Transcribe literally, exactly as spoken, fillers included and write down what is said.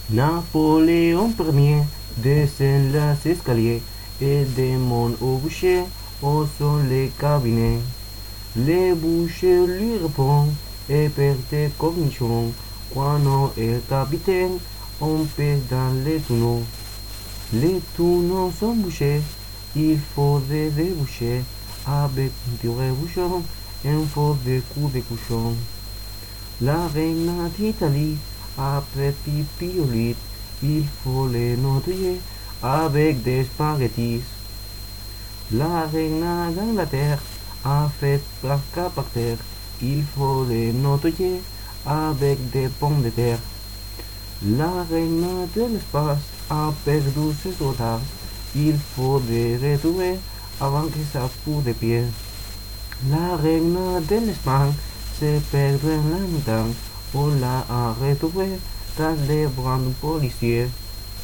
Napoléon Ier descend les escaliers et demande au boucher où sont les cabinets. Le boucher lui répond et perd cognition quand on est le capitaine, on pèse dans les tonneaux. Les tonneaux sont bouchés, il faut des déboucher avec un tiré bouchon et un faux de coups de cochon. La reine d'Italie a petit piolit, il faut les nettoyer avec des spaghettis. La reine d'Angleterre a fait caca par terre, il faut les nettoyer avec des pommes de terre. La reine de l'espace a perdu ses otages, il faut les retrouver avant que ça pousse de pied. La reine de l'Espagne se perd en la montagne, on l'a retrouvée dans les bras du policier.